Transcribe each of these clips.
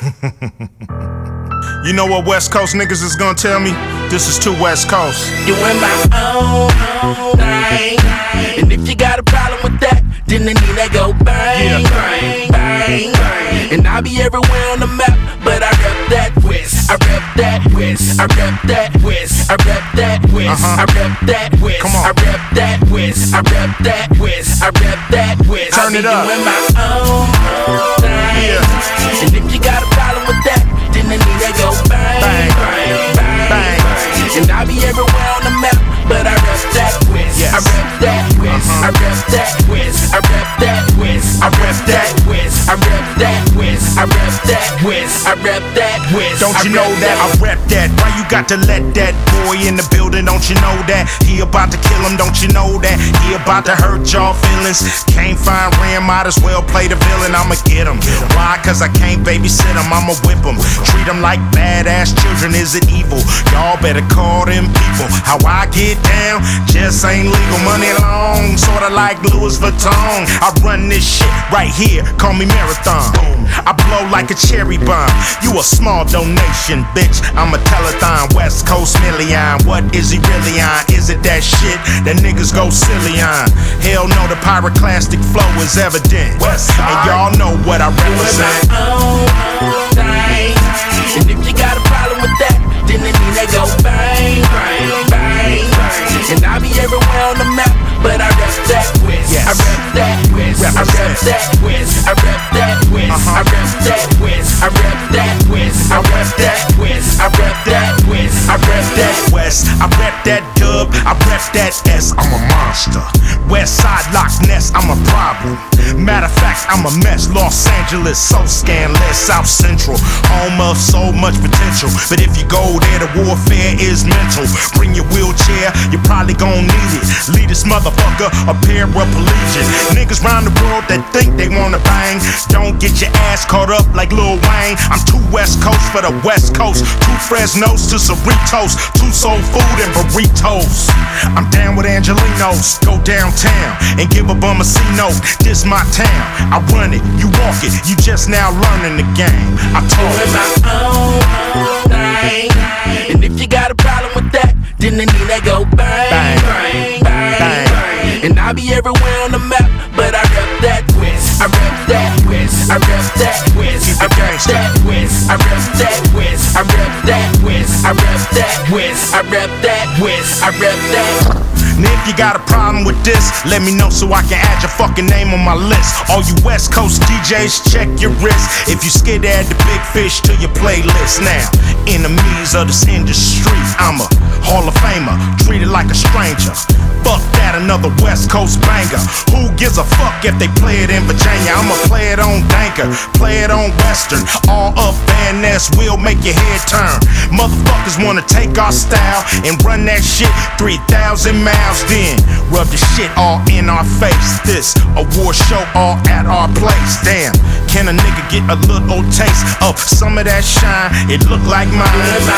You know what West Coast niggas is gonna tell me? This is too West Coast. Doing my own thing. And if you got a problem with that, then I need to go bang, bang, bang, bang. And I'll be everywhere on the map, but I rep that West. I rep that West. I rep that West. I rep that West. I rep that West. Come on. I rep that West. I rep that West. I rep that West. Turn it up. Doing my own thing. And if you got a problem with that, then I need to go bang, bang, bang, bang. And I'll be everywhere on the map, but I rep that West. I rep that West. I rep that West. I rep that West. I rep that West. I rep that West. I rep that West. I rep that West. Don't you know that I rep that? Why you got to let that boy in the building? Don't you know that he about to kill him? Don't you know that he about to hurt y'all feelings? Can't find Ram, might as well play the villain. I'ma get him. Why? Cause I can't babysit him. I'ma whip him. Treat him like badass children. Is it evil? Y'all better call them people. How I get down just ain't legal. Money long, sorta like Louis Vuitton. I run this shit right here. Call me Marathon. I blow like a cherry bomb. You a small donation, bitch. I'm a telethon, West Coast million. What is he really on? Is it that shit that niggas go silly on? Hell no, the pyroclastic flow is evident. And y'all know what I represent. And if you got a problem with that, then I need to go bang, bang, bang, bang. And I'll be everywhere on the map, but I rep that West. I rep that West. I rep that West. I rep that West. I rep that West. I rep that West. I rep that West. I rep that West. I rep that West. I rep that dub. I rep that S. I'm a monster. West Side Loch Ness. I'm a problem. Matter of fact, I'm a mess. Los Angeles, so scandalous. South Central, home of so much potential. But if you go there, the warfare is mental. Bring your wheelchair, you probably gon' need it. Lead this motherfucker a paraplegic. Niggas round the world that think they wanna bang. Don't get your ass caught up like Lil Wayne. I'm too West Coast for the West Coast. Two Fresnos to Cerritos. Two soul food and burritos. I'm down with Angelinos. Go downtown and give a bum a C-note. This my town. I run it, you walk it. You just now learning the game. I told you. my own thing. And if you got a problem with that, then I need to go bang, bang, bang, bang, bang. And I'll be everywhere on the map, but I rep that West. I rep that West. I rep that West. I rep that West. I rep that West. I rep that West. I rep that West. I rep that West. I rep that. And if you got a problem with this, let me know so I can add your fucking name on my list. All you West Coast DJs, check your wrist. If you scared to add the big fish to your playlist now. Enemies of this industry, I'm a Hall of Famer, treated like a stranger. Fuck that, another West Coast banger. Who gives a fuck if they play it in Virginia? I'ma play it on Danker, play it on Western. All up Van Ness will make your head turn. Motherfuckers wanna take our style and run that shit 3,000 miles, then rub the shit all in our face. This award show all at our place. Damn, can a nigga get a little taste of some of that shine? It look like mine.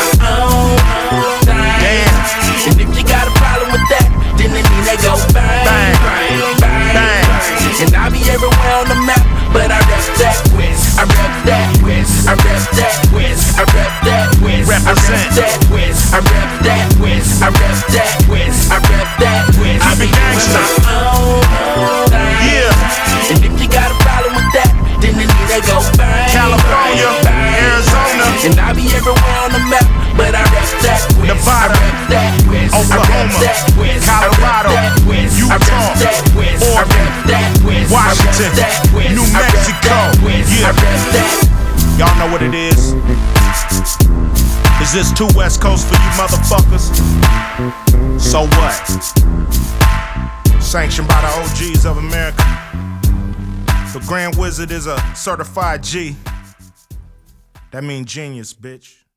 Damn. And if you got a problem with that, then I need to go bang, bang, bang, bang. And I'll be everywhere on the map, but I rep that West. I rep that West. I rep that West. I rep that West. I rep that West. I rep that West. I rep that West. I rep that West. I be gangsta. Yeah. And if you got a problem with that, then I need to go bang, California, bang, Arizona, and I'll be everywhere on the map, but I rep that West. Nevada, I rep that West. Oklahoma, I rep that West. Colorado, I rep that West. Utah, I rep that West. I Oregon, rep that West. Washington, I rep that West. New I rep Mexico. that West. Yeah. I rep that. Y'all know what it is. Is this too West Coast for you motherfuckers? So what? Sanctioned by the OGs of America. The Grand Wizard is a certified G. That means genius, bitch.